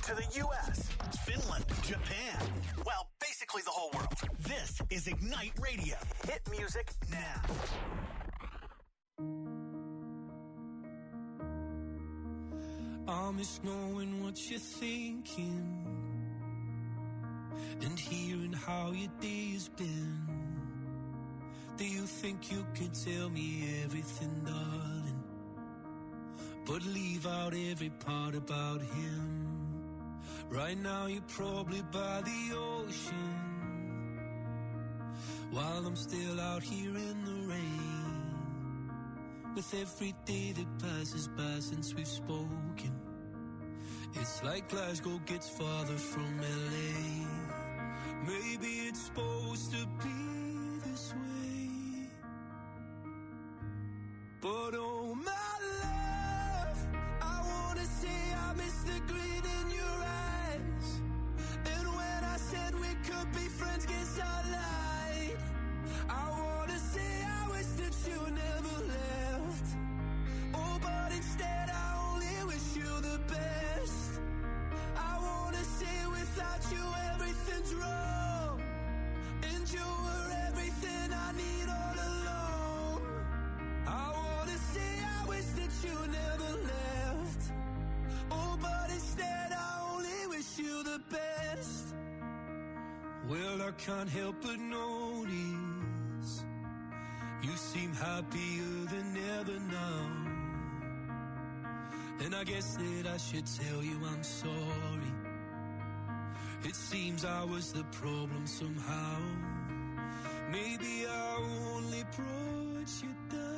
to the U.S., Finland, Japan. Well, basically the whole world. This is Ignite Radio. Hit music now. I miss knowing what you're thinking and hearing how your day's been. Do you think you can tell me everything, darling, but leave out every part about him? Right now you're probably by the ocean, while I'm still out here in the rain. With every day that passes by since we've spoken, it's like Glasgow gets farther from LA. Maybe it's supposed to be this way, but oh my love, I wanna say I miss the green in your eyes. And when I said we could be friends, guess I lied. I wanna say I wish that you never left. Oh, but instead I only wish you the best. I wanna say without you everything's wrong, and you were everything I need all along. I wanna say I wish that you never left. Oh, but instead I only wish you the best. Well, I can't help but notice you seem happier than ever now. And I guess that I should tell you I'm sorry. It seems I was the problem somehow. Maybe I only brought you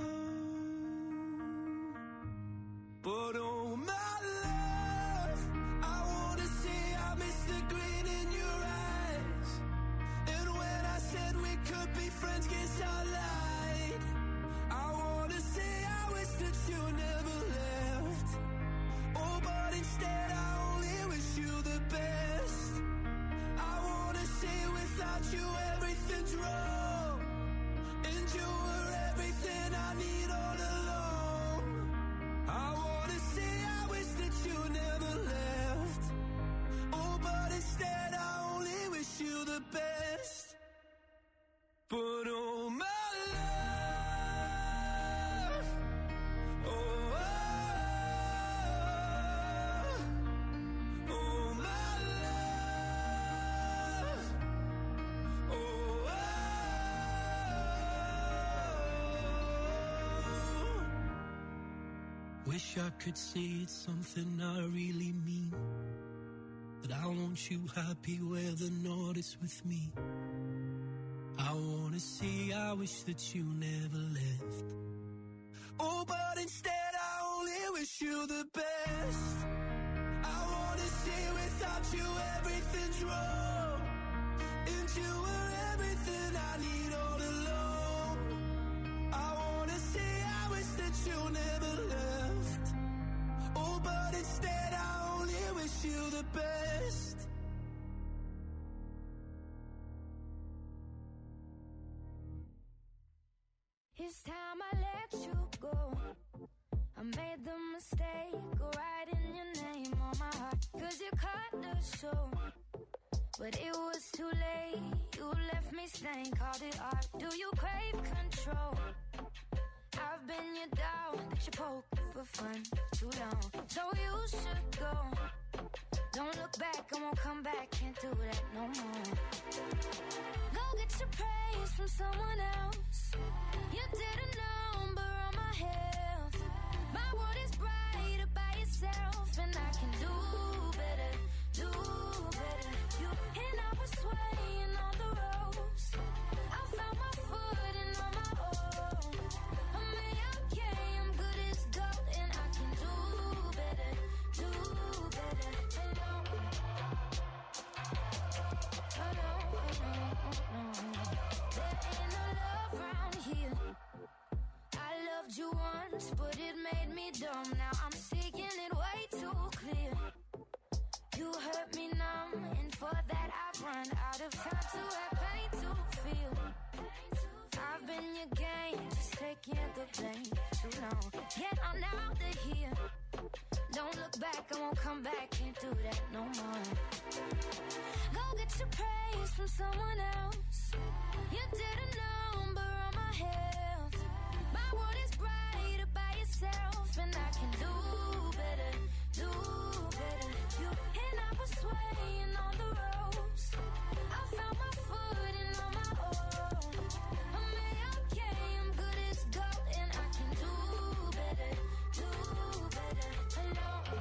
down. But oh my love, I wanna say I miss the green in your eyes. And when I said we could be friends, guess I lied. I wanna say I wish that you never left. Oh, but instead I only wish you the best. I wanna say without you everything's wrong, and you were everything I need all along. I wanna say I wish that you never left. Oh, but instead I only wish you the best. But oh my love, oh, oh my love, oh, wish I could say it's something I really mean, that I want you happy where the north is with me. I wanna say I wish that you never left. Oh, but instead I only wish you the best. I wanna say without you everything's wrong, and you were everything I need all along. I wanna say I wish that you never left. Oh, but instead I only wish you the best. It's time I let you go. I made the mistake of writing your name on my heart, 'cause you cut the show. But it was too late, you left me stained, called it art. Do you crave control? I've been your dog that you poke for fun too long, so you should go. Don't look back, I won't come back, can't do that no more. Go get your praise from someone else. You did a number on my health. My world is brighter by yourself, and I can do better, do better. You and I was swaying on the ropes. I found my footing on my own. I'm okay, I'm good as gold, and I can do better, do better. Oh no, there ain't no love around here. I loved you once, but it made me dumb. Now I'm seeing it way too clear. You hurt me numb, and for that I've run out of time to have pain to feel. I've up in your game, just taking the blame for too long. Get on out of here. Don't look back, I won't come back, can't do that no more. Go get your praise from someone else. You did a number on my health. My world is brighter by yourself, and I can do better, do better. You and I were swaying on the ropes. I found my footing on my own. I'm okay, I'm good as gold, and I can do better, alone.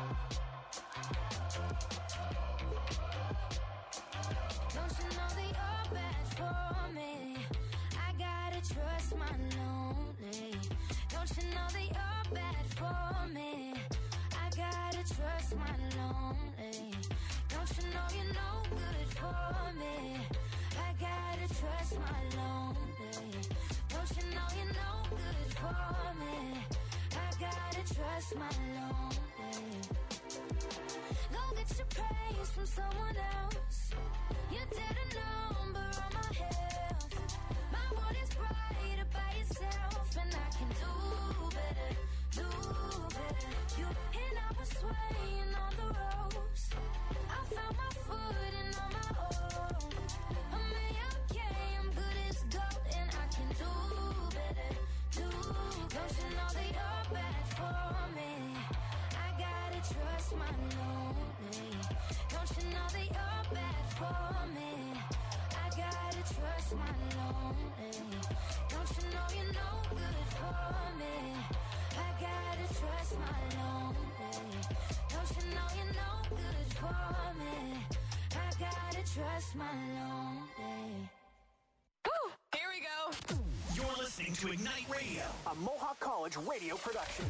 Don't you know that you're bad for me? I gotta trust my lonely. Don't you know that you're bad for me? I gotta trust my lonely. Don't you know you're no good for me? I gotta trust my lonely. Don't you know you're no good for me? I gotta trust my lonely. Go get your praise from someone else. You did a number on my health. My world is brighter by yourself, and I can do better, do better. You and I were swaying on the ropes. I found my footing on my own. I'm okay, I'm good as gold, and I can do better, do better. Don't you know that you're bad for me? I gotta trust my lonely. Don't you know that you're bad for me? I gotta trust my lonely. Don't you know you're no good for me? I gotta trust my lonely. Don't you know you're no good for me? I gotta trust my lonely. Woo! Here we go. You're listening to Ignite Radio, a Mohawk College radio production.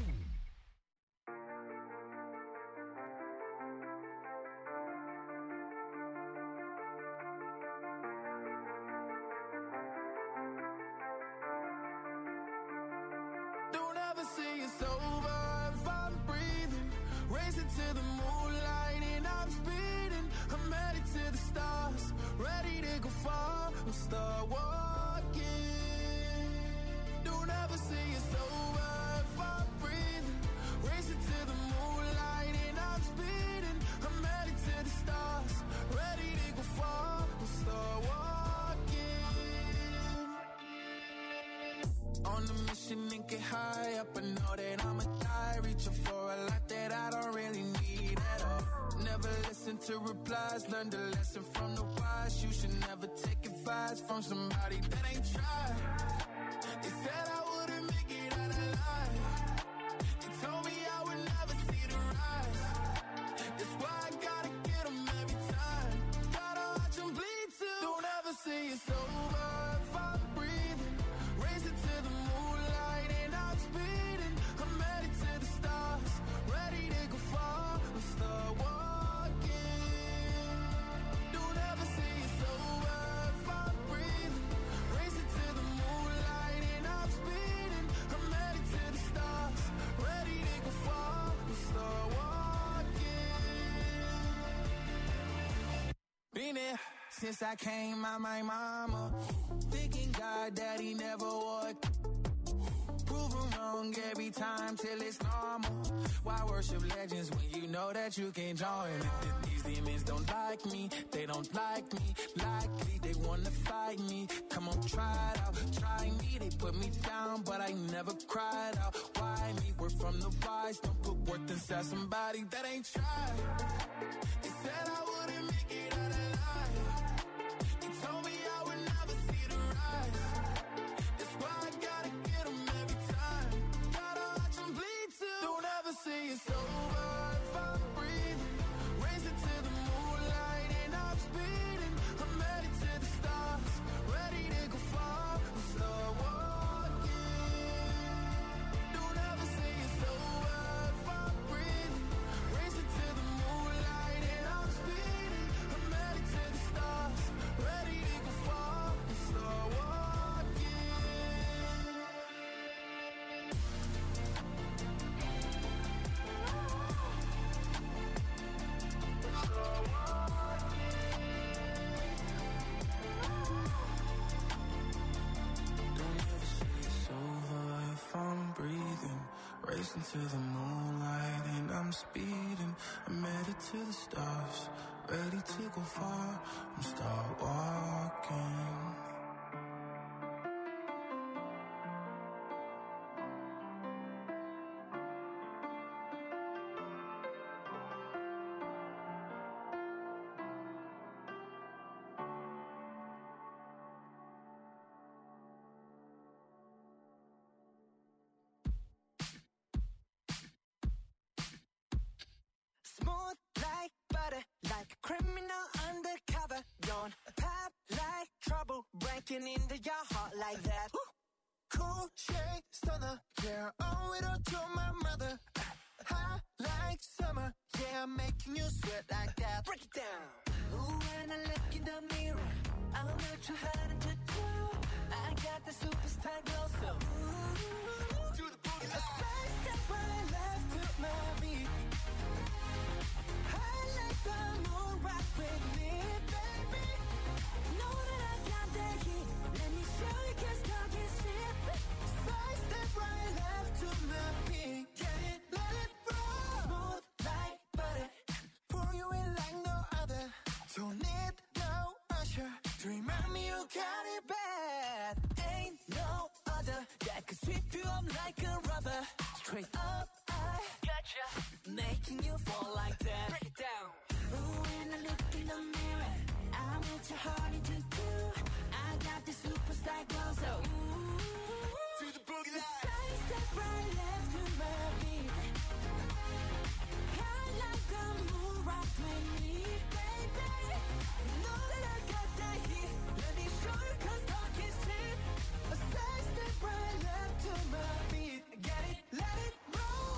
Don't ever say it's over if I'm breathing. Racing to the moonlight and I'm speeding. I'm headed to the stars, ready to go far. I'm start walking. Don't ever say it's over if I'm breathing. Racing to the moonlight and I'm speeding. I'm headed to the stars, ready to go far. I'm start walking. On a mission and get high up, I know that I'ma die. Reaching for a lot that I don't really need at all. Never listen to replies, learn the lesson from the wise. You should never take advice from somebody that ain't tried. They said I wouldn't make it out alive. They told me I would never see the rise. That's why I gotta get them every time. Gotta watch them bleed too. Don't ever say it's over if I'm breathing. Racing to the moonlight and I'm speeding. I'm headed to the stars, ready to go far. I'm start walking. Don't ever say it's over if I'm breathing. Racing to the moonlight and I'm speeding. I'm headed to the stars, ready to go far. I'm start walking. Been there since I came out my mama. Thinking God that he never would. Proven wrong every time till it's normal. Why worship legends when you know that you can't join? These demons don't like me, they don't like me. Likely they wanna fight me. Come on, try it out, try me. They put me down, but I never cried out. Why me? We're from the wise. Don't put worth inside somebody that ain't tried. They said I wouldn't make it out alive. They told me I would never see the rise. That's why I gotta get them every time. Gotta watch them bleed too. Don't ever say it's over if I'm breathing. Racing to the moonlight and I'm speeding. I'm headed to the stars, ready to go far. I'm start walking. Don't ever say it's over if I'm breathing. Racing to the moonlight and I'm speeding. I'm headed Listen to the moonlight and I'm speeding. I'm headed to the stars, ready to go far. I'm start walking. Smooth like butter, like a criminal undercover. Don't pop like trouble, breaking into your heart like that. Cool shade stunner, yeah, owe it all to my mother. Hot like summer, yeah, I'm making you sweat like that. Break it down. Ooh, when I look in the mirror, I'm not too hard to do. I got the superstar glow, so ooh, do the boogie. A side step right left to my beat. I like the moon rock with me, baby. Know that I got that heat. Let me show you, 'cause talk is cheap. Side step right left to my beat. Get it, let it roll. Smooth like butter, pour you in like no other. Don't need no usher to remind me you got it bad. Ain't no other that could sweep you up like a rubber. Straight up, I gotcha, making you fall like that. Break it down. Ooh, when I look in the mirror, I'm what you're hard to do. I got the superstar glow, so ooh, to the boogie line. Side step right left to my beat. I like the moon rock with me, baby. Know that I got that heat. Let me show you, 'cause talk is cheap. A side step right left to my beat. Get it, let it roll.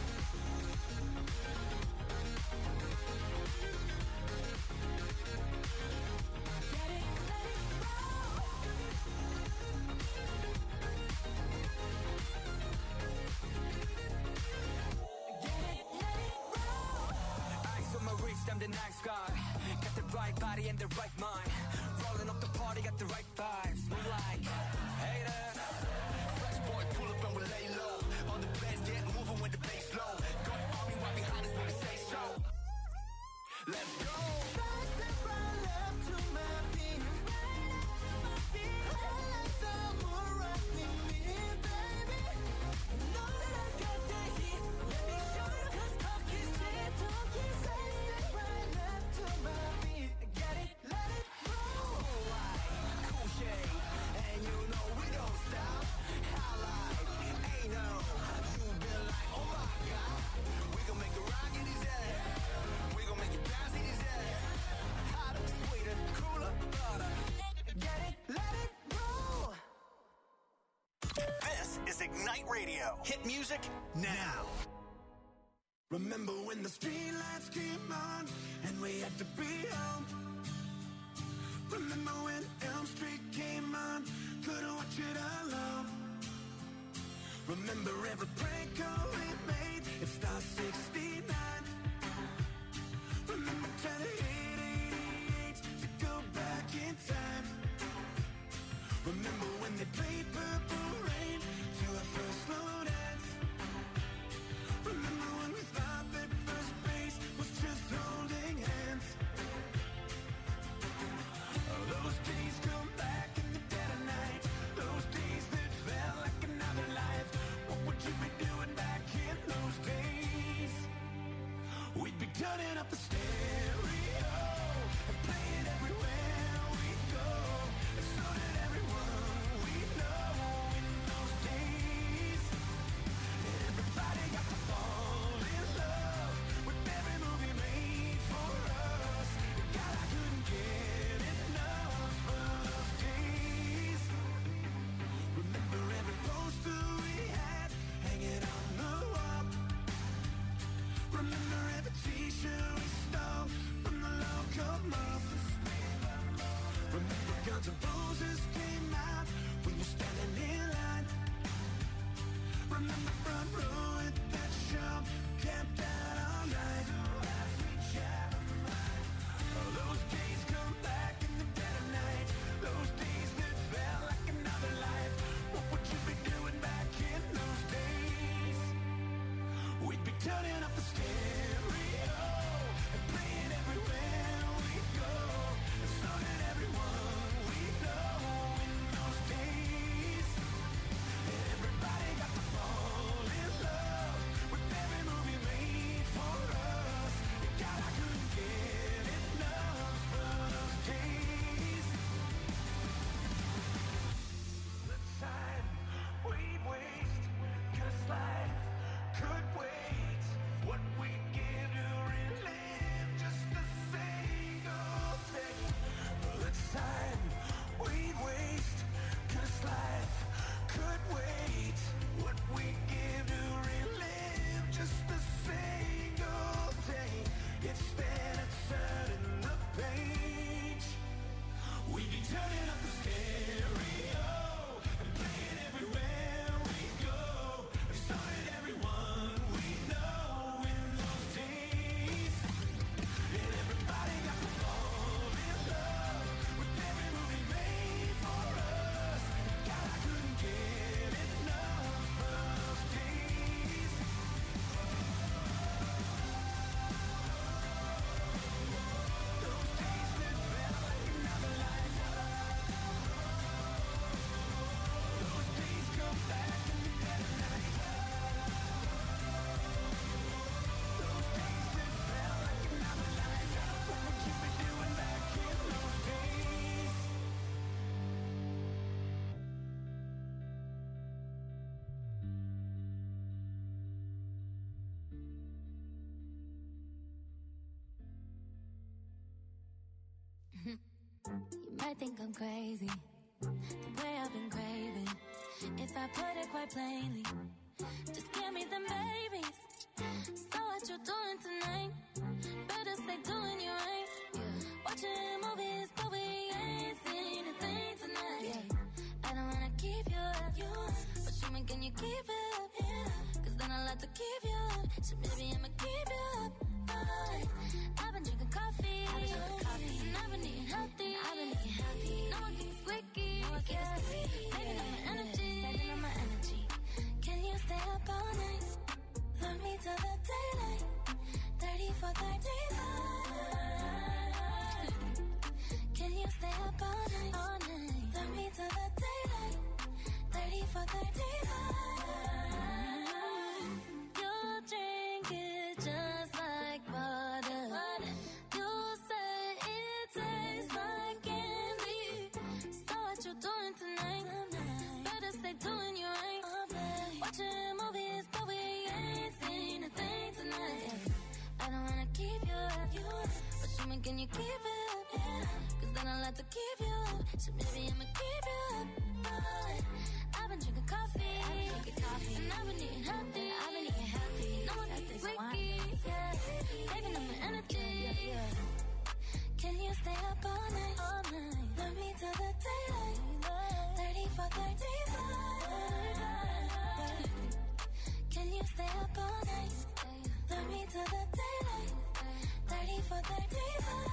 Get it, let it roll. Get it, let it roll. Ice on my wrist, I'm the nice guy. Got the right body and the right mind. Rolling up the party, got the right vibes. Move like hater. Fresh boy, pull up and we lay low. All the players get moving with the bass low. Got army right behind us when we say so. Let's go. Side step right left to my beat. I like the moon rock with me, baby. Know that I got that heat. Let me show you, 'cause talk is cheap. Side step right left to my beat. Get it, let it roll. Cool shade, and you know we don't stop. High life, ain't no. You been like, oh my God. We gon' make it rock in his head. We gon' make it bounce in his head. Hotter, sweeter, cooler, butter. Get it, let it roll. This is Ignite Radio. Hit music now. Remember when the street lights came on and we had to be home? Remember when Elm Street came on, couldn't watch it alone? Remember every prank call we made, it starts 69. Remember trying to hit 88 to go back in time. Remember when they played Purple Rain to our first slow dance? Remember when we thought that first base was just holding hands? Oh, those days come back in the dead of night. Those days that felt like another life. What would you be doing back in those days? We'd be turning up the stereo and playing everywhere we go. And so did everyone we know in those days. Everybody got to fall in love with every movie made for us. God, I couldn't get enough of those days. Remember every poster we had hanging on the wall. Remember every t-shirt we stole from the local mall. Remember Guns N' Roses came out when you're standing in line. Remember front row at that show, camped out all night. Oh, those days come back in the dead of night. Those days that felt like another life. What would you be doing back in those days? You might think I'm crazy, the way I've been craving. If I put it quite plainly, just give me them babies. So what you doing tonight? Better stay doing you right. Watching movies, but we ain't seen a thing tonight. I don't wanna keep you up, but show me, can you keep it up? Cause then I'll have to keep you up. So maybe I'ma keep you up. I've been drinking coffee, and I've been eating healthy. No one keeps squeaky, saving up my energy. Can you stay up all night? Love me till the daylight. 30 for 35. Can you stay up all night? Love me till the daylight. 30 for 35. You drink it just like water. You say it tastes like candy. So what you doing tonight? Better stay doing you right. Watching movies, but we ain't seen a thing tonight. I don't wanna keep you up, but show me, can you keep it up? Cause then I'll have to keep you up. So maybe I'ma keep you up. I've been drinking coffee, and I've been eating healthy. No one keeps wiki, saving up my energy. Can you stay up all night? Love me till the daylight. 30 for 35. Can you stay up all night? Love me till the daylight. 30 for 35.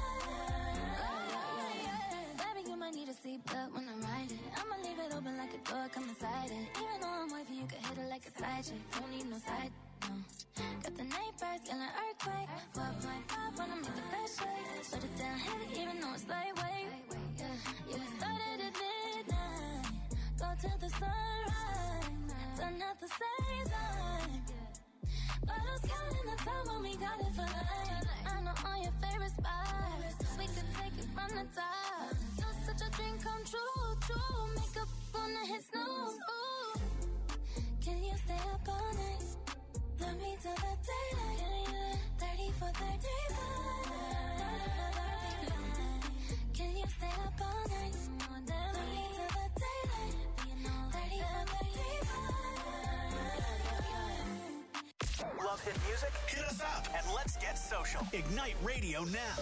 Baby, you might need a seatbelt when I'm riding. I'ma leave it open like a door, come inside it. Even though I'm wifey, you can hit it like a side chick. Don't need no side, no. Got the night birds, feeling earthquake. 4.5 wanna make the best shake. Shut it down heavy, even though it's lightweight. Yeah, started at midnight. Go till the sunrise. Done at the same time. But who's counting the time when we got it for life? I know all your favorite spots. We could take it from the top. You're such a dream come true. Makeup on the hit snooze. Ooh. Can you stay up all night? Love me till the daylight. 30 for 35. Can you stay up all night? Love me till the daylight. 30 for 35. Love hit music? Hit us up and let's get social. Ignite Radio now.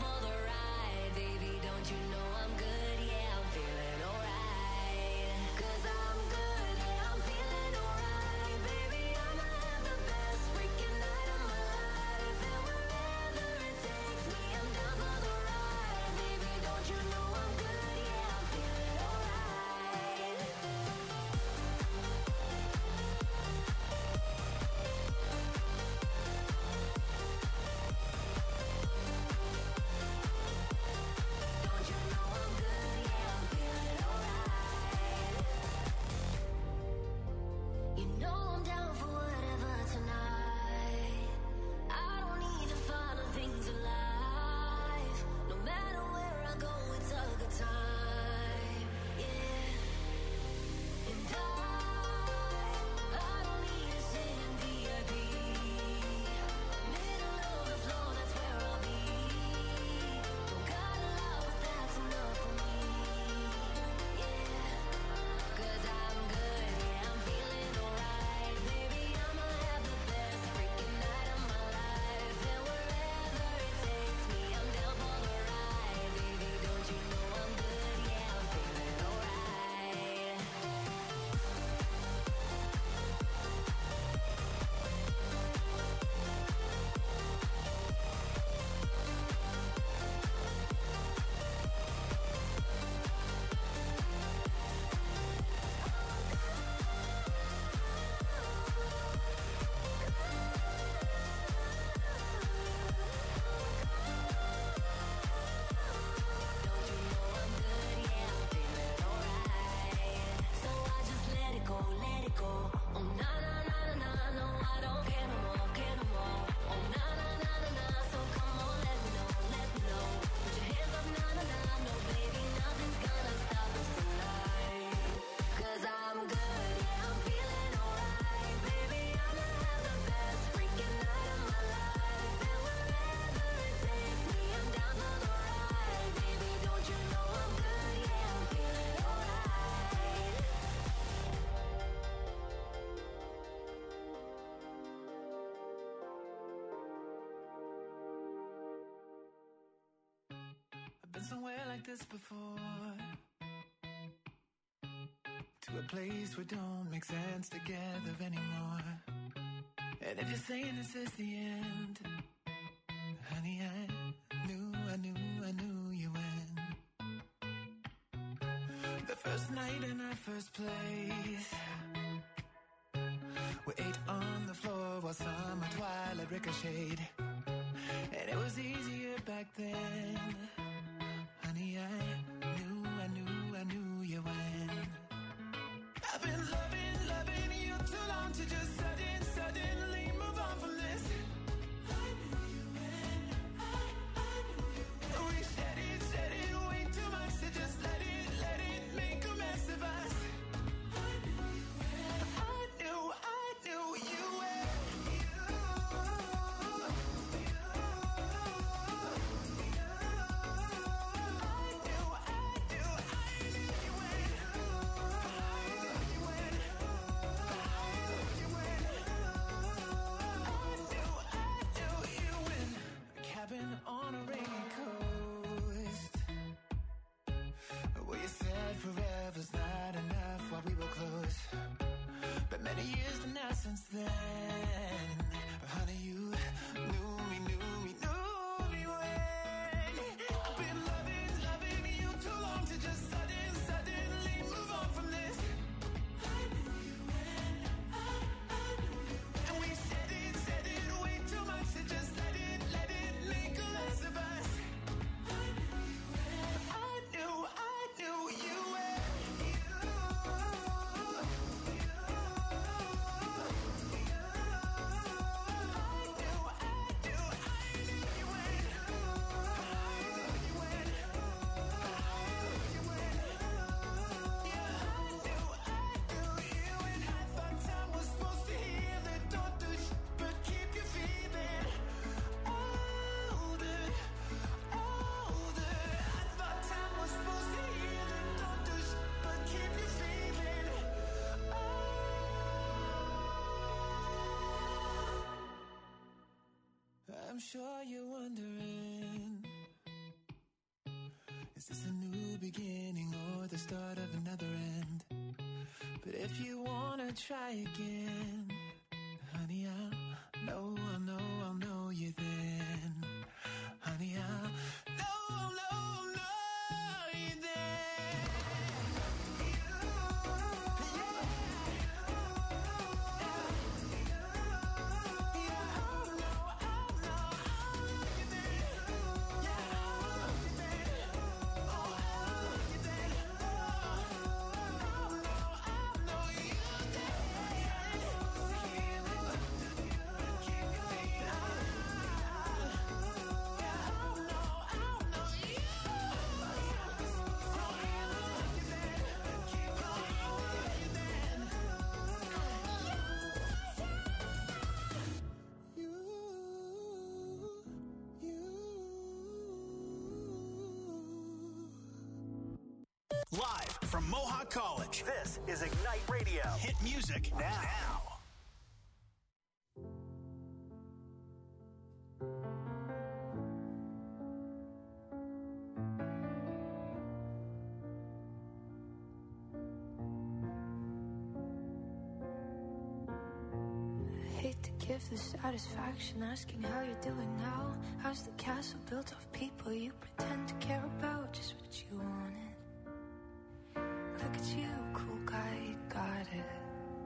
Good, yeah, I'm feeling alright. Good. somewhere like this before. To a place where don't make sense together anymore. And if you're saying this is the end, honey, I knew you win. The first night in our first place, we ate on the floor while summer twilight ricocheted. And it was easier back then. Honey, I knew you win. I've been loving you too long to just suddenly move on from this. I knew you win. I knew you win. We said it way too much to just let it make a mess of us. I knew you win. I knew you win. On a rainy coast, where you said forever's not enough while we were close. But many years have now since then. Honey, you knew me when. I've been loving you too long to just suddenly move on from this. I knew you when. I knew you when. And we said it way too much to just let it make a mess of us. I knew you when. I knew you when. I'm sure you're wondering, is this a new beginning or the start of another end? But if you wanna try again, honey, I'll know you then. Honey, I'll know you then. Live from Mohawk College, this is Ignite Radio. Hit music now. Hate to give the satisfaction asking how you're doing now. How's the castle built of people you pretend to care about? Just what you wanted. Look at you, cool guy, you got it.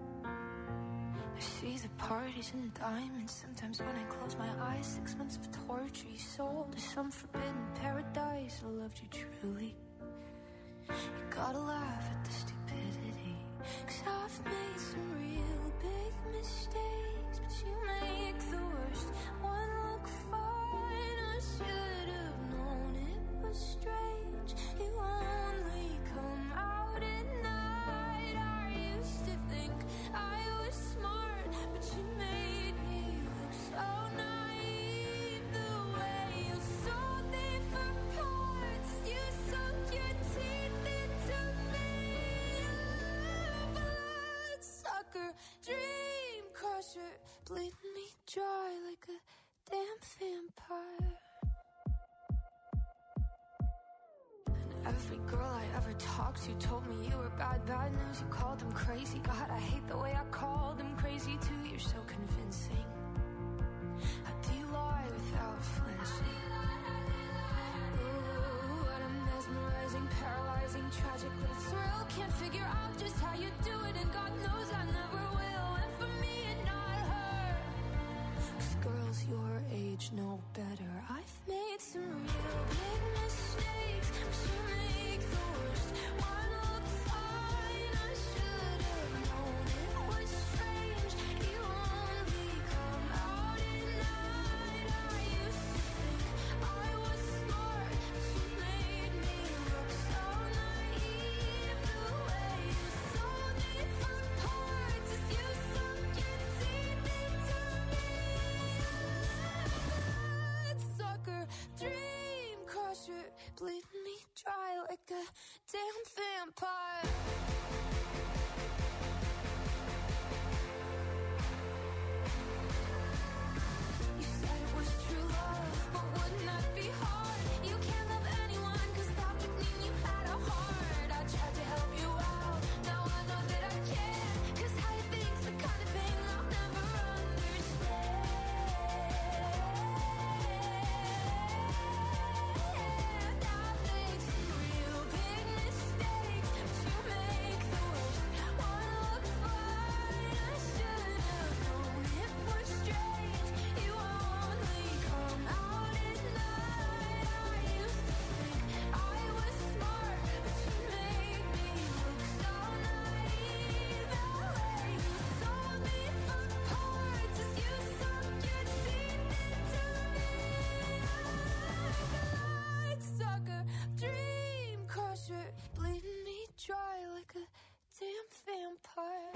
I see the parties and the diamonds. Sometimes when I close my eyes, 6 months of torture you sold to some forbidden paradise. I loved you truly. You gotta laugh at the stupidity, 'cause I've made some real big mistakes, but you make the worst one look fine. I should have known it was strange. You only come out at night. I used to think I was smart, but you made me look so naive. The way you sold me for parts, you sunk your teeth into me. Bloodsucker, dream crusher, bleeding me dry like a damn vampire. Every girl I ever talked to told me you were bad, bad news. You called them crazy. God, I hate the way I called them crazy too. You're so convincing. How do you lie without flinching? Ooh, what a mesmerizing, paralyzing, tragic little thrill. Can't figure out just how you do it, and God knows I never will. And for me and not her, 'cause girls your age know better. I've made some real big mistakes, but you make the worst. One look fine, I should have known it was strange. You only come out at night. I used to think I was smart, but you made me look so naive. The way you sold me for parts as you sunk your teeth into me. That sucker, dream crusher, bleed me dry like a damn vampire. You said it was true love, but wouldn't that be hard? You can't love anyone, 'cause that would mean you had a heart. I tried to help you out, now I know that I can't, 'cause how you think's the kind of thing I'll never understand. I've made some real big mistakes, but you make the worst. One look fine, I should have known it was strange. You only come out at night. I used to think I was smart, but you made me look so naive. The way you sold me for parts as you sunk your teeth into me. Light sucker, dream crusher, bleeding me dry like a damn vampire.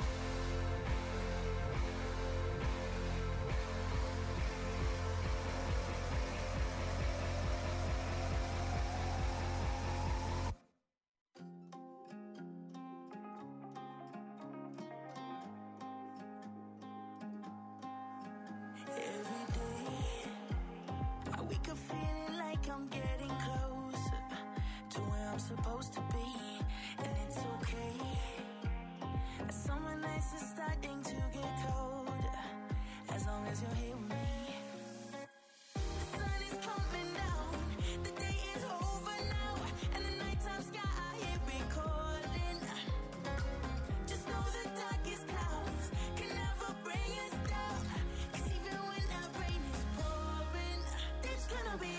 Every day, I wake up feeling like I'm getting closer to where I'm supposed to be, and it's okay. Summer nights are starting to get colder, as long as you're here with me. The sun is coming down, the day is over now, and the nighttime sky I hear it calling. Just know the darkest clouds can never bring us down, 'cause even when that rain is pouring, it's gonna be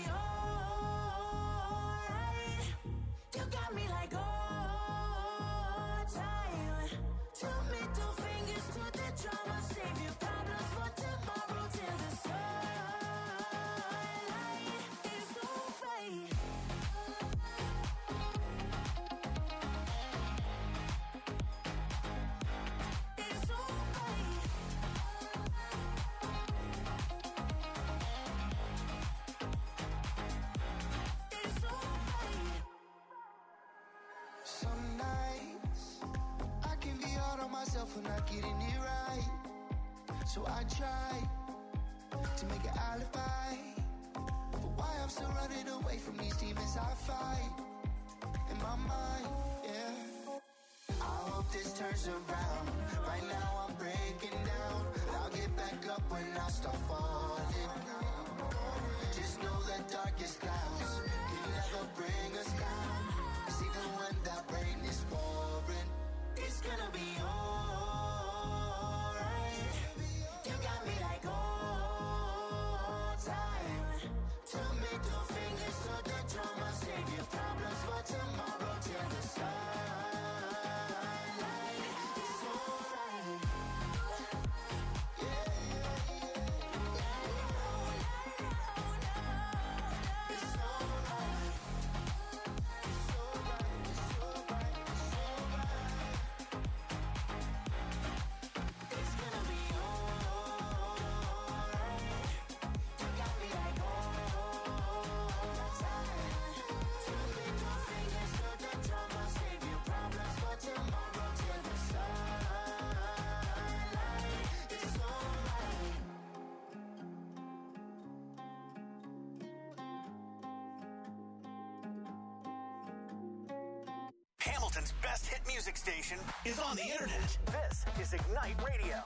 alright. You got me like all time. Two middle fingers to the drama, save your problems for tomorrow till the sunlight is alright. It's alright. It's alright. Some nights I can be hard on myself for not getting it right. So I try to make an alibi for why I'm still running away from these demons I fight in my mind. Yeah, I hope this turns around. Right now I'm breaking down, but I'll get back up when I start falling. Just know the darkest clouds can never bring us down, 'cause even when that rain is pouring, It's gonna be alright. You got me like all time. Two middle fingers to the drama, save your problems for tomorrow till the sunlight is alright. it's alright. Hamilton's best hit music station is on the internet. This is Ignite Radio.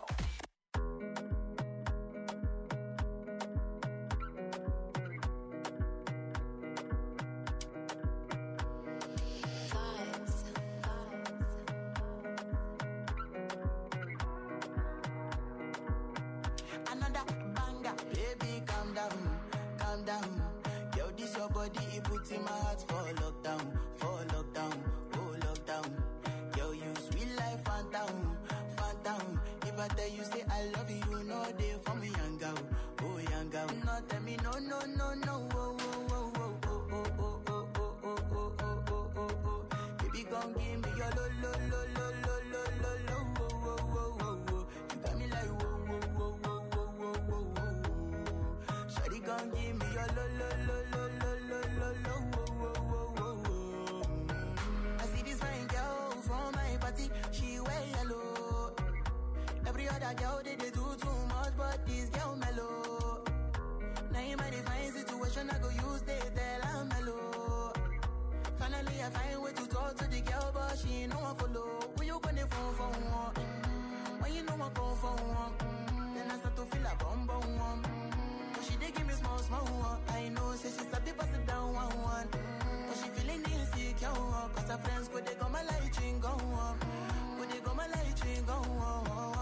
Another banger, baby, calm down, calm down. Yo, this your body, it puts in my heart for lockdown, oh lockdown. Yo, you sweet life, phantom, phantom. If I tell you say I love you, you know they for me, young girl, oh young girl. No, tell me no, no, no, no, oh, oh, oh, oh, oh, oh, oh, oh, oh, oh, oh, oh, oh, oh. Baby, gon' give me your lo, lo, lo, lo, lo, lo, lo, lo, oh, oh, oh, oh, oh. You got me like whoa, whoa, whoa, whoa, whoa, whoa, whoa, whoa. Shawty gon' give me your lo, lo, lo, lo, lo, lo, lo, lo, oh, oh, oh, oh, oh. I see this fine girl from my party, she wear yellow. Every other girl they do too much, but this girl mellow. Now in my divine situation, I go use they tell I'm mellow. Finally, I find way to talk to the girl, but she ain't no one follow. When you gonna phone for one? When you know I go for one? Then I start to feel a bum bum one. But she dey give me small small one. I know, say she start to pass it down one one. But she feeling insecure, cause her friends go they go my light ring go on. Go they go my light ring go on.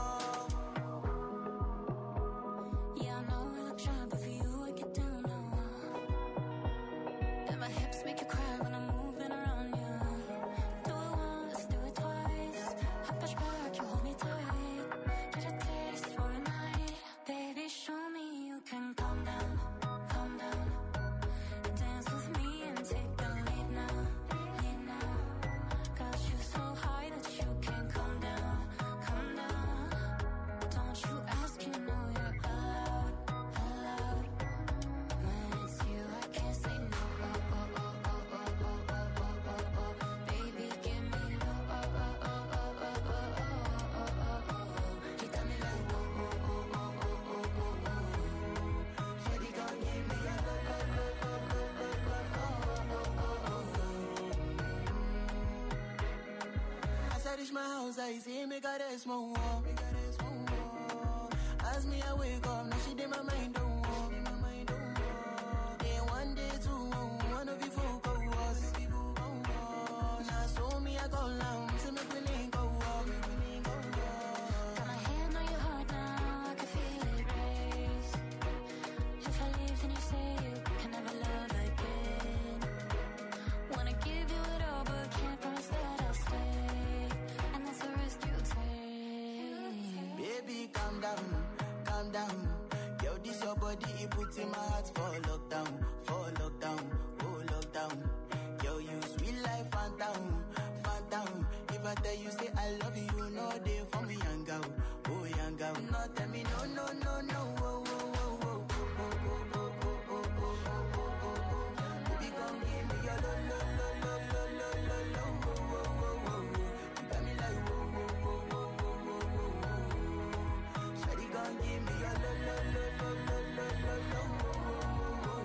Yeah, I know I look shy, but for you I get down low. And my hips make you cry when I'm moving around you. Do it once, do it twice. I push back, you hold me tight. Get a taste for a night. Baby, show me you can calm down, calm down. Dance with me and take the lead now, lead now. Got you so high that you can't come down, come down. Don't you ask, you know you're allowed, allowed. When it's you, I can't say no. Oh, oh, oh, oh, oh, oh, oh, oh, oh, oh. Baby, give me low. Oh, oh, oh, oh, oh, oh, oh, oh, oh, oh. You got me like whoa, whoa, whoa, whoa, whoa, whoa, whoa, whoa. Shawty gon' give me a low, low, low, low, low, low, low, oh, oh, oh, oh. As I reach my house, I see me got a small wall. As me, I wake up, now she did my mind don't walk. Day one, day two, one of you folk go us. Now so me, I go down, so me willing go walk. Got my hand on your heart now, I can feel it race. If I leave, then you say you can never love again. Wanna give you it all, but can't promise that I'll stay. And that's a risk you take. Baby, calm down, calm down. Yo, this your body, it puts in my heart for lockdown, oh lockdown. Yo, you sweet life, phantom, phantom. If I tell you say I love you, you know they for me, young girl, oh young girl. No, tell me no, no, no, no, oh, oh, oh, oh, oh, oh, oh, oh, oh, oh, oh, oh, oh. Baby, gon' give me your lo, lo, lo, lo, lo, lo, lo, lo, oh, oh, oh, oh. You got me like whoa, whoa, whoa, whoa, whoa, whoa, whoa. Shawty gon' give me your lo, lo, lo, lo, lo, lo, lo, lo, oh, oh, oh, oh.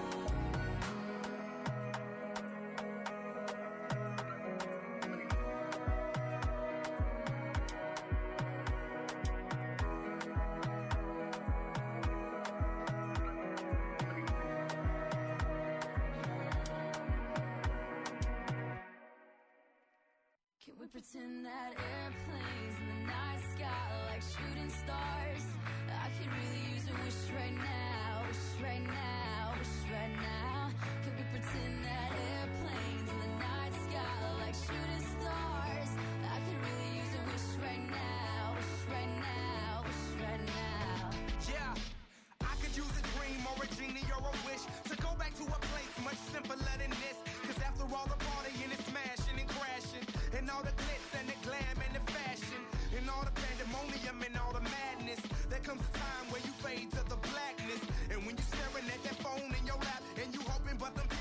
Can we pretend that airplanes in the night sky like shooting stars? I could really use a wish right now, wish right now, wish right now. Could we pretend that airplanes in the night sky like shooting stars? I could really use a wish right now, wish right now, wish right now. Yeah, I could use a dream or a genie or a wish to go back to a place much simpler than this. Cause after all the partying and smashing and crashing, and all the glitz and the glam and the fashion, and all the pandemonium and all the madness, there comes a time where you fade to the blackness. And when you're staring at that phone in your lap and you hoping but them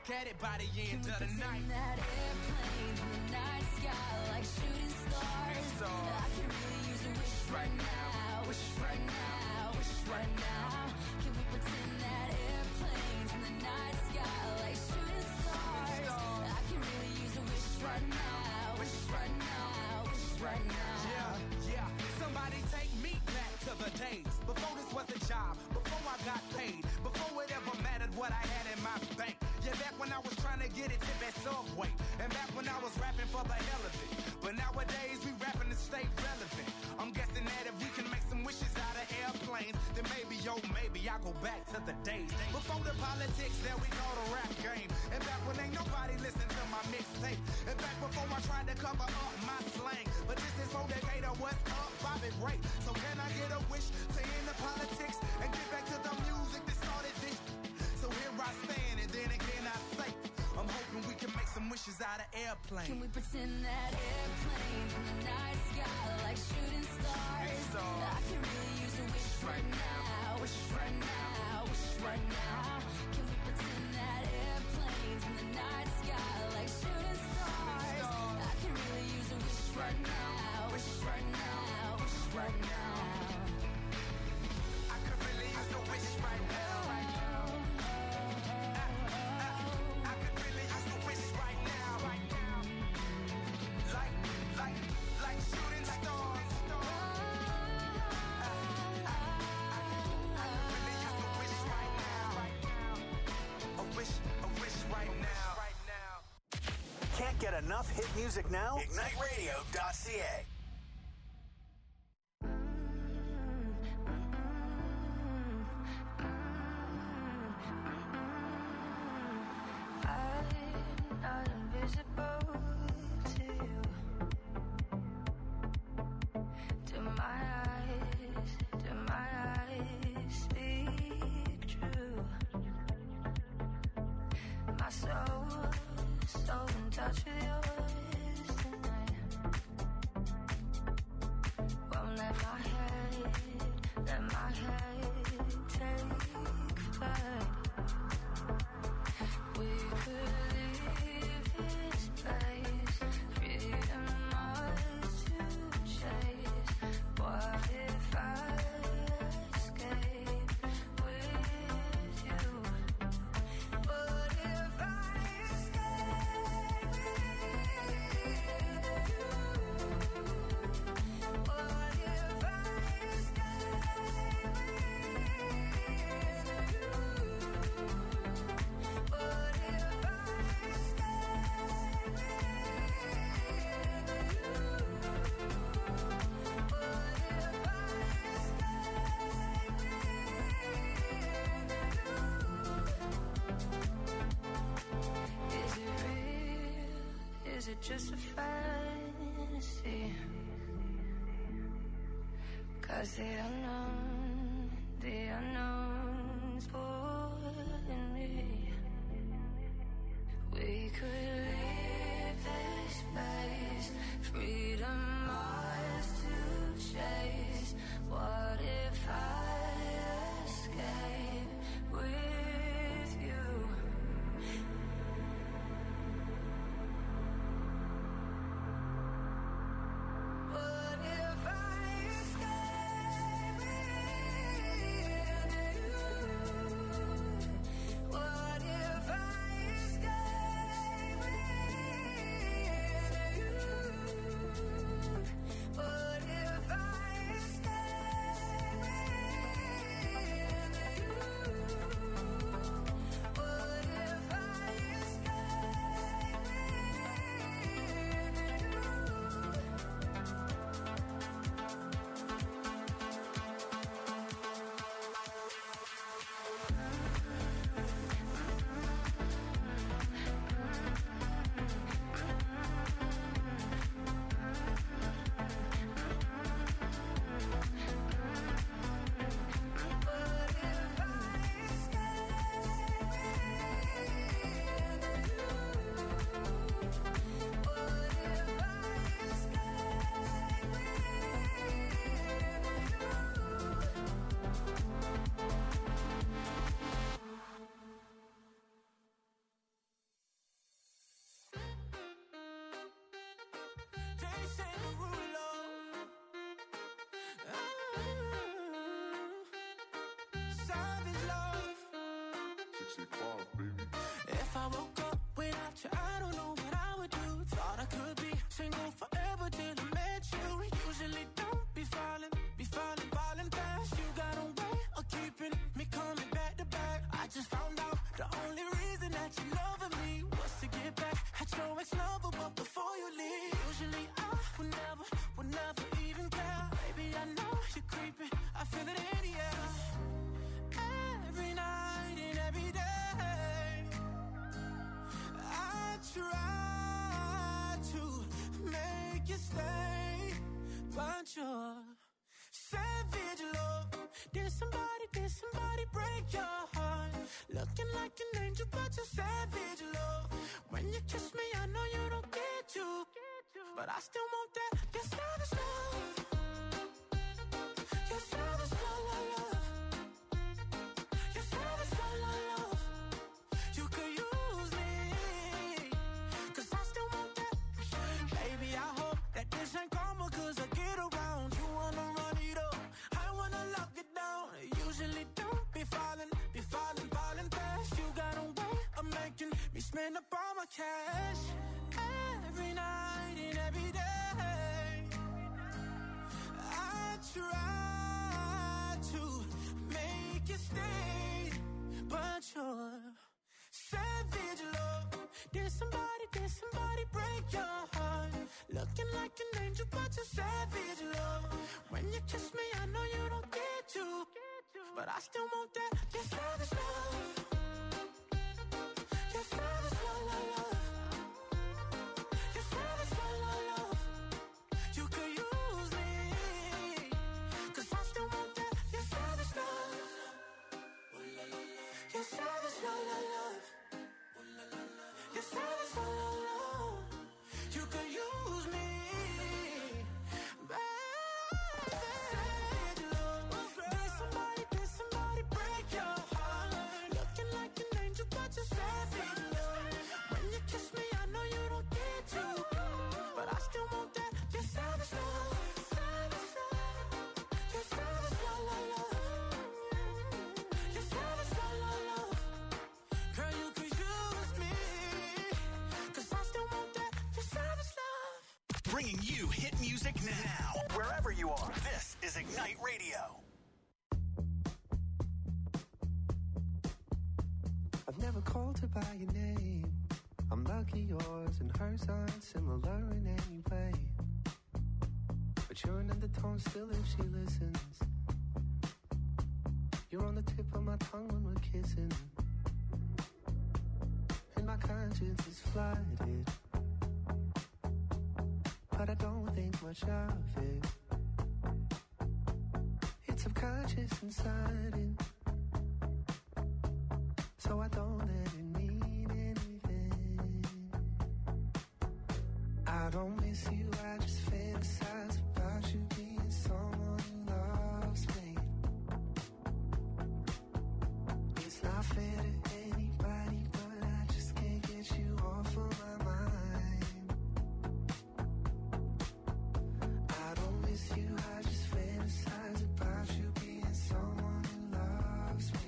back at it by the end of the night. That airplanes in the night sky like shooting stars. I can really use a wish right now. Wish right now. Wish right now. Can we pretend that airplanes in the night sky like shooting stars? I can really use a wish right now. Wish right now. Wish right now. Yeah. Somebody take me back to the days before this was a job, before I got paid, before it ever mattered what I had in my bank. Yeah, back when I was trying to get it tip at Subway, and back when I was rapping for the hell of it. But nowadays we rapping to stay relevant. I'm guessing that if we can make some wishes out of airplanes, then maybe, maybe I'll go back to the days before the politics that we call the rap game, and back when ain't nobody listened to my mixtape, and back before I tried to cover up my slang. But this is for Decatur, what's up, Bobby Ray? So can I get a wish to end the politics and get back to the music that started this? So here I stand, and then again I say, I'm hoping we can make some wishes out of airplanes. Can we pretend that airplanes in the night sky like shooting stars? I can really use a wish right now. Wish right now. Wish right now. Can we pretend that airplanes in the night sky like shooting stars? I can really use a wish right now. Wish right now. Wish right now. I could really use a wish right now. Like shooting stars. I could really use a wish right now. A wish right now. Can't get enough hit music now? IgniteRadio.ca. I'm not invisible to you. Do my eyes speak true? My soul's so in touch with yours tonight. Won't let my head take flight. We could leave this place, freedom ours to chase. What if I escape with you? What if I escape with you? What if I escape with you? What if I Is it real? Is it just a fantasy? 'Cause the unknown's pulling me. We could leave this place, freedom ours to chase. What if I escape with you? What if I escape with you? Toxic Bob, baby. If I woke up without you, I don't know what I would do. Thought I could be single forever till I met you. Usually don't be falling fast. You got a way of keeping me coming back to back. I just found out the only reason that you loving me was to get back at your ex-lover, but before you leave, usually I would never even care. Baby, I know you're creeping, I feel it in the air. Every night and every day, I try to make you stay, but you're savage love. Did somebody break your heart? Looking like an angel, but you're savage love. When you kiss me, I know you don't get you, but I still want that. You're savage love. You're savage love. You're savage love. You could use me, 'cause I still want that. Baby, I hope that this ain't karma, 'cause I get around. You wanna run it up, I wanna lock it down. Usually don't be falling fast. You got a way of making me spend up all my cash. Every night and every day, I try to make you stay, but you're savage love. Did somebody break your heart? Looking like an angel, but you're savage love. When you kiss me, I know you don't get you, but I still want that. You're savage love. You're savage love. You're savage love. You could use me, 'cause I still want that. You're savage love. You're savage love. You're savage love. You could use me, baby. Savage love. Did somebody break your heart? Looking like an angel, but you're savage love. When you kiss me, I know you don't get to, but I still want that. You're savage love. You're savage love. You're savage love. Girl, you could use me, 'cause I still want that. You're savage love. Bringing you hit music now. Wherever you are, this is Ignite Radio. I've never called her by your name. I'm lucky yours and hers aren't similar in any way, but you're an undertone still if she listens. You're on the tip of my tongue when we're kissing, and my conscience is flooded, but I don't think much of it. It's subconscious and sudden, so I don't let it mean anything. I don't miss you, I just fantasize about you being someone who loves me. It's not fair to anybody, but I just can't get you off of my mind. I don't miss you, I just fantasize about you being someone who loves me.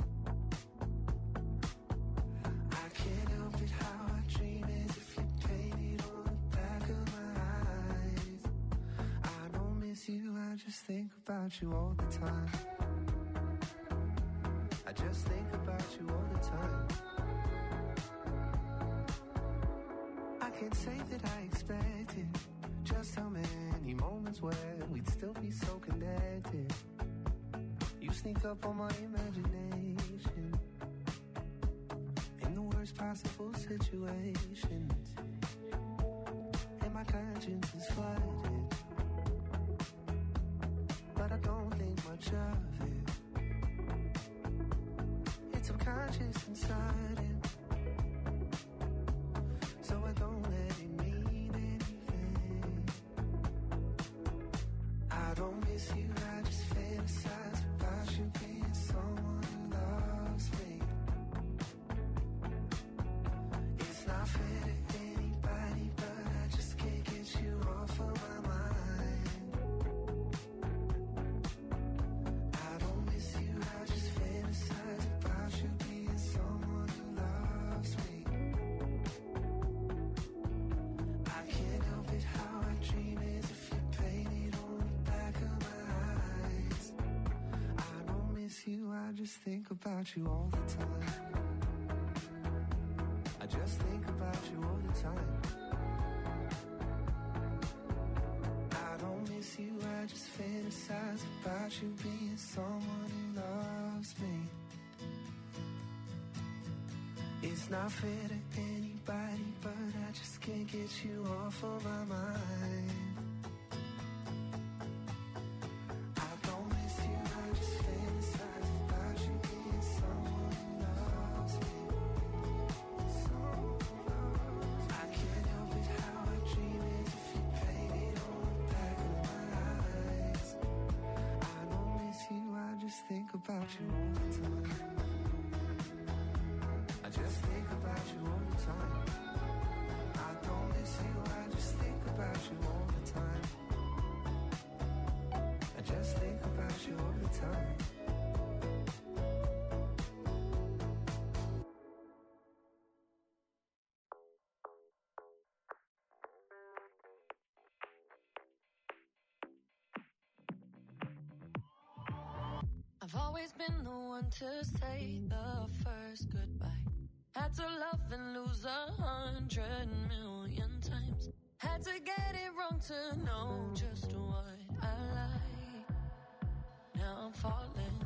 I can't help it how I dream as if you painted on the back of my eyes. I don't miss you, I just think about you all the time. I just think about you all the time. I can't say that I expected just how many moments when we'd still be so connected. You sneak up on my imagination in the worst possible situations, and my conscience is flooded, but I don't think much of it. It's subconscious and sudden, so I don't let it mean anything. I don't miss you, I just fantasize about you being someone who loves me. It's not fair to anybody, but I just can't get you off of my mind. I don't miss you, I just fantasize about you being someone just think about you all the time. I just think about you all the time. I don't miss you, I just fantasize about you being someone who loves me. It's not fair to anybody, but I just can't get you off of my mind. I don't miss you, I just fantasize about you being someone who loves me. I can't help it how I dream it if you paint it on the back of my eyes. I don't miss you, I just think about you all the time. I just think about you all the time. I don't miss you, I just think about you all the time. I just think about you all the time. I've always been the one to say the first goodbye. Had to love and lose 100 million times. Had to get it wrong to know just what I like. Now I'm falling.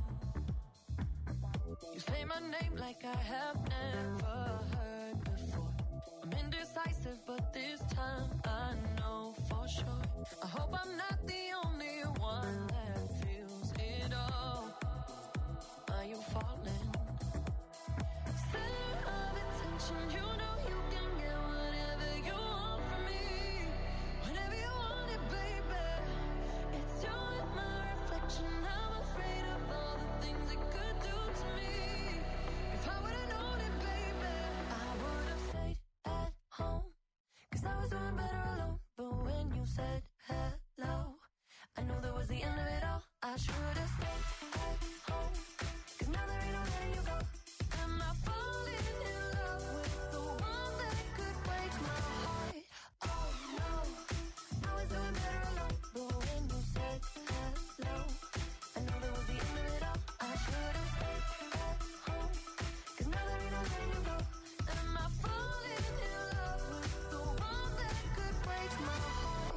You say my name like I have never heard before. I'm indecisive, but this time I know for sure. I hope I'm not the only one that feels it all. Are you falling? Center of attention, you know you can get whatever you want from me. Whenever you want it, baby. It's you and my reflection. I'm afraid of all the things it could do to me. If I would've known it, baby, I would've stayed at home. 'Cause I was doing better alone. But when you said hello, I knew that was the end of it all. I should've stayed at home. 'Cause now there ain't no letting you go. Am I falling in love with the one that could break my heart? Oh no, I was doing better alone. But when you said hello, I knew that was the end of it all. I should've stayed at home. 'Cause now there ain't no letting you go. Am I falling in love with the one that could break my heart?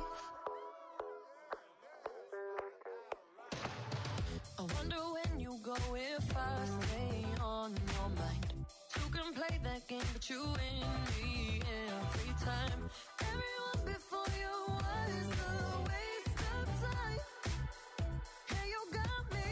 I wonder when you go if I stay on your mind. Two can play that game, but you win me every time. Everyone before you was a waste of time. Yeah, you got me.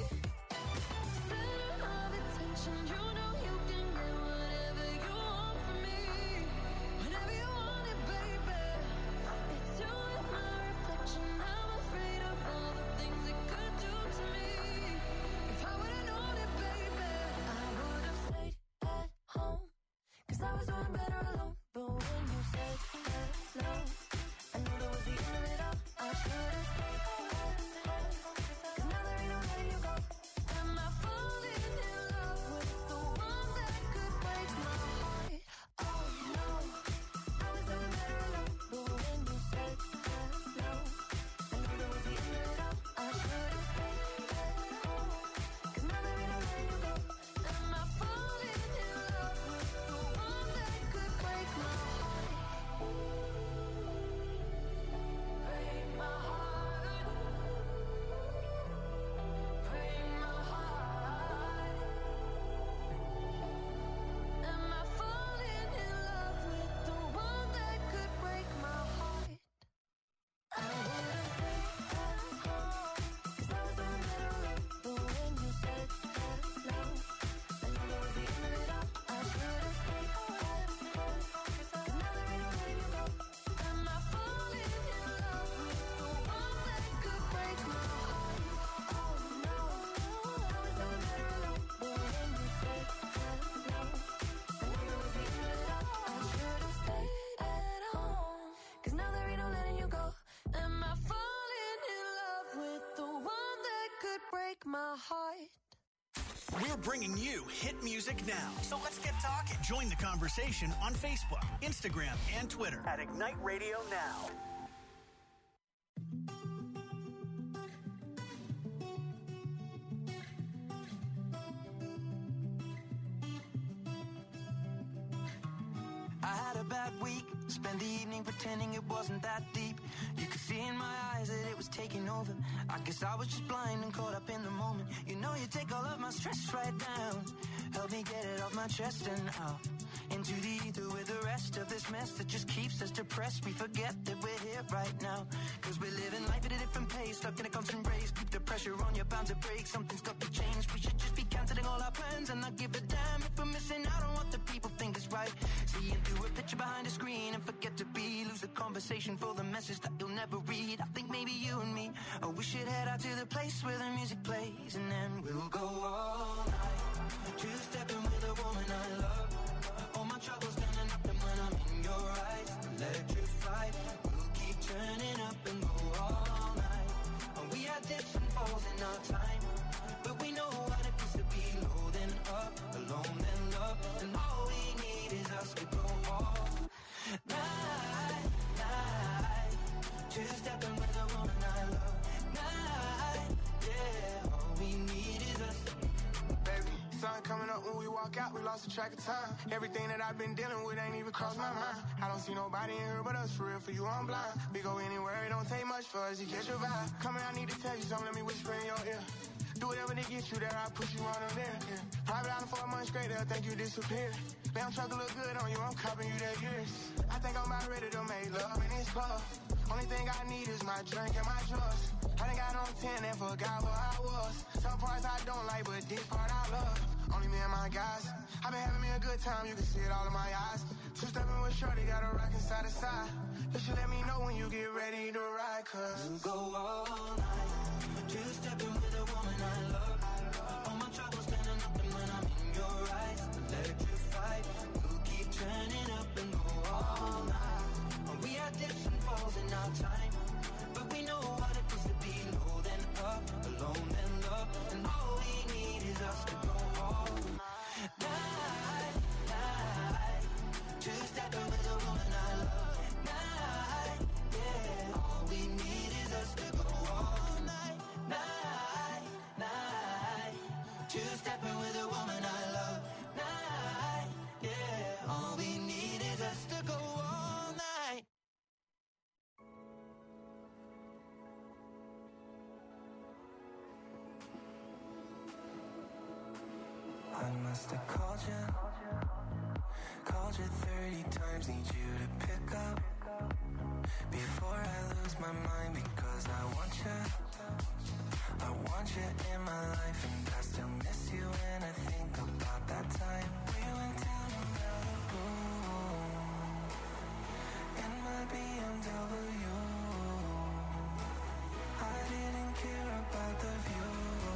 Center of attention, you know you can get whatever you want from me. Whenever you want it, baby. It's you and my reflection. I'm afraid of all the things it could do to me. If I would've known it, baby, I would've stayed at home. 'Cause I was doing better alone. But when you said hello, I knew that was the end of it all. I should've stayed at home. 'Cause now there ain't no letting you go. Am I falling in love with the one that could break my heart? Oh no, I was doing better alone. But when you said hello, I knew that was the end of it all. I should've stayed at home. 'Cause now there ain't no letting you go. Am I falling in love with the one that could break my heart? Break my heart. Break my heart. Am I falling in love with the one that could break my heart? I would've stayed at home. 'Cause I was doing better alone. But when you said hello, I knew that was the end of it all. I should've stayed at home. 'Cause now there ain't no letting you go. Am I falling in love with the one that could break my heart? Oh no, I was doing better alone. But when you said hello, I knew that was the end of it all. I should've stayed at home. 'Cause now there ain't no letting you go. Am I falling in love with the one that could break my heart? We're bringing you hit music now. So let's get talking. Join the conversation on Facebook, Instagram, and Twitter at Ignite Radio Now. I had a bad week, spent the evening pretending it wasn't that deep. You could see in my eyes that it was taking over. I guess I was just blind and caught up in the moment. You know you take all of my stress right down. Help me get it off my chest and out into the ether with the rest of this mess that just keeps us depressed. We forget that we're here right now, cause we're living life at a different pace, stuck in a constant race. Keep the pressure on, you're bound to break. Something's got to change. We should just be cancelling all our plans and not give a damn if we're missing out on what the people think is right. Seeing through a picture behind a screen and forget to be. Lose the conversation for the message that you'll never read. I think maybe you and me, oh, we should head out to the place where the music plays, and then we'll go all night, two-stepping with a woman I love. All my troubles standing up, and when I'm in your eyes, electrified. We'll keep turning up and go all night. And we had dips and falls in our time, but we know what it feels to be low then up, alone then love. And all we need is us to go all night, night. Two-stepping with a woman I love. Night, yeah. All we need is us. Baby, sun coming up when we walk out, we lost the track of time. Everything that I've been dealing with ain't even crossed my mind. I don't see nobody in here but us, for real, for you I'm blind. We go anywhere, it don't take much for us to catch your vibe. Come here, I need to tell you something, let me whisper in your ear. Do whatever to get you there, I'll push you on them there. Yeah. Private island for a month straight, they'll think you disappeared. Lamb truck look good on you, I'm copping you that years. I think I'm about ready to make love in this club. Only thing I need is my drink and my drugs. I done got on 10 and forgot where I was. Some parts I don't like, but this part I love. Only me and my guys. I've been having me a good time, you can see it all in my eyes. Two-stepping with shorty, got a rockin' side to side. You should let me know when you get ready to ride, cause we'll go all night, two-stepping with a woman I love. All my troubles standing up, and when I'm in your eyes, electrified. We'll keep turning up and go all night. And we had dips and falls in our time, but we know what it feels to be low then up, alone then love. And all we need is us to go all night, night. Two-stepping with a woman I love. Night, yeah. All we need is us to go all night, night, night. Two-stepping with a woman I love. Night, yeah. All we need is us to go all night. I must have called you 30 times, need you to pick up before I lose my mind, because I want you in my life, and I still miss you when I think about that time we went down to Malibu in my BMW. I didn't care about the view,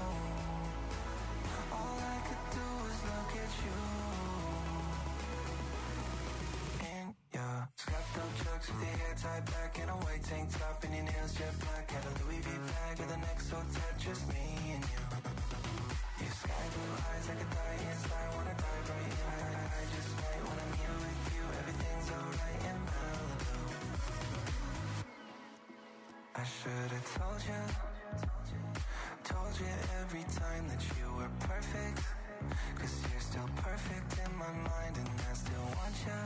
all I could do was look at you. In your scuffed-up chucks with your hair tied back and a white tank top and your nails jet black, had a Louis V bag with the next hotel, just me and you. Your sky blue eyes, I could die inside, wanna dive right in. I just might when I'm here with you, everything's alright in Malibu. I should've told you every time that you were perfect, cause you're still perfect in my mind, and I still want you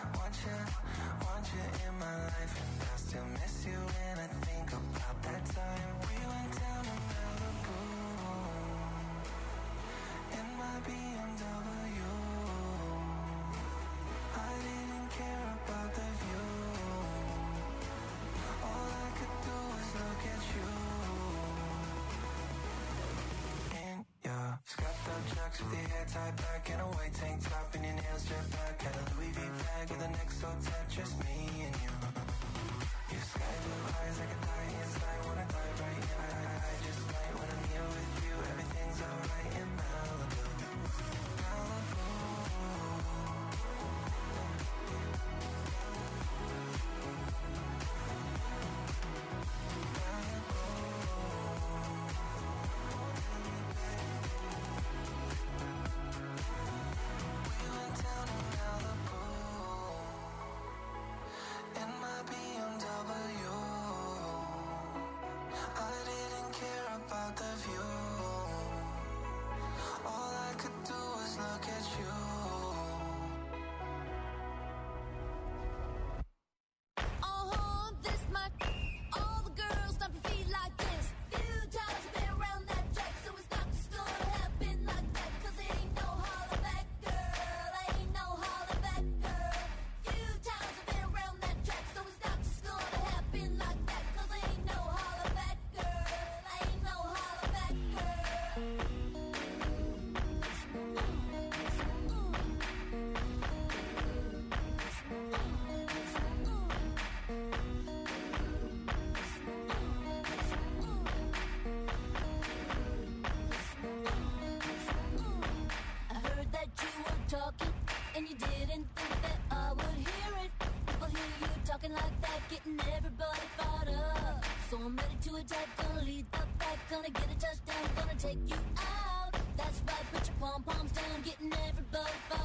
in my life, and I still miss you when I think about that time we went down to Malibu in my BMW. I didn't care about the view, all I could do was look at you. In your scuffed-up chucks with your hair tied back and a white tank top and your nails jet black, had a Louis V bag with the next hotel, just me and you. Your sky blue eyes, I could die inside, wanna dive right in. I just might when I'm here with you, everything's alright in Malibu. Malibu. We went down to Malibu in my BMW. I didn't care about talking like that, getting everybody fired up. So I'm ready to attack, gonna lead the back, gonna get a touchdown, gonna take you out. That's right, put your pom-poms down, getting everybody fired up.